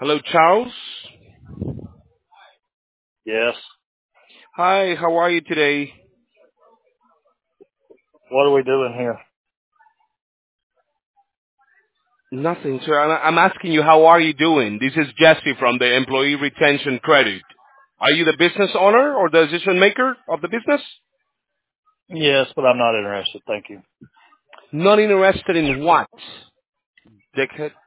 Hello, Charles. Yes. Hi, how are you today? What are we doing here? Nothing, sir. I'm asking you, how are you doing? This is Jesse from the Employee Retention Credit. Are you the business owner or the decision maker of the business? Yes, but I'm not interested. Thank you. Not interested in what? Dickhead.